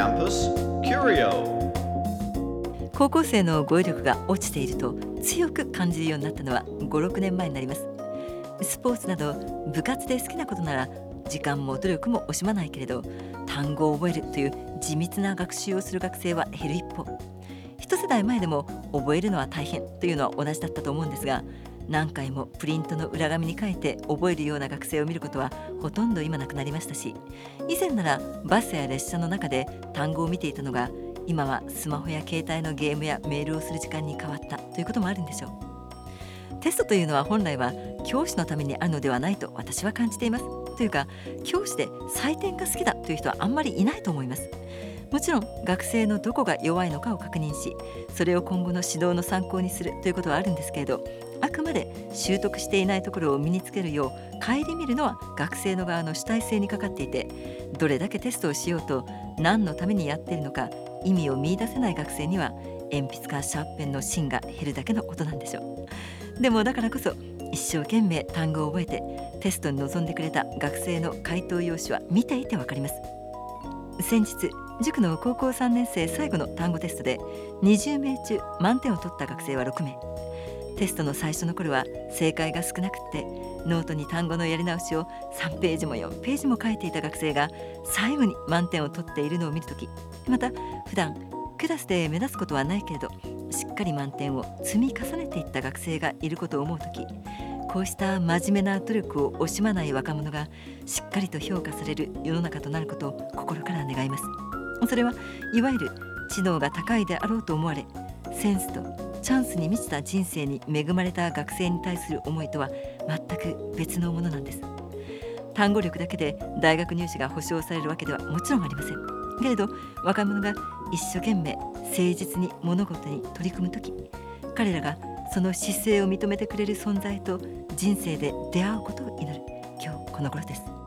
Campus Curio。 高校生の語彙力が落ちていると強く感じるようになったのは5、6年前になります。スポーツなど部活で好きなことなら時間も努力も惜しまないけれど、単語を覚えるという地道な学習をする学生は減る一方。一世代前でも覚えるのは大変というのは同じだったと思うんですが、何回もプリントの裏紙に書いて覚えるような学生を見ることはほとんど今なくなりましたし、以前ならバスや列車の中で単語を見ていたのが、今はスマホや携帯のゲームやメールをする時間に変わったということもあるんでしょう。テストというのは本来は教師のためにあるのではないと私は感じています。というか、教師で採点が好きだという人はあんまりいないと思います。もちろん学生のどこが弱いのかを確認し、それを今後の指導の参考にするということはあるんですけれど、あくまで習得していないところを身につけるよう顧みるのは学生の側の主体性にかかっていて、どれだけテストをしようと何のためにやっているのか意味を見出せない学生には、鉛筆かシャープペンの芯が減るだけのことなんでしょう。でもだからこそ一生懸命単語を覚えてテストに臨んでくれた学生の回答用紙は見ていてわかります。先日塾の高校3年生最後の単語テストで20名中満点を取った学生は6名。テストの最初の頃は正解が少なくってノートに単語のやり直しを3ページも4ページも書いていた学生が最後に満点を取っているのを見るとき、また普段クラスで目立つことはないけれどしっかり満点を積み重ねていった学生がいることを思うとき、こうした真面目な努力を惜しまない若者がしっかりと評価される世の中となることを心から願います。それはいわゆる知能が高いであろうと思われ、センスとチャンスに満ちた人生に恵まれた学生に対する思いとは全く別のものなんです。単語力だけで大学入試が保証されるわけではもちろんありませんけれど、若者が一生懸命誠実に物事に取り組むとき、彼らがその姿勢を認めてくれる存在と人生で出会うことを祈る今日この頃です。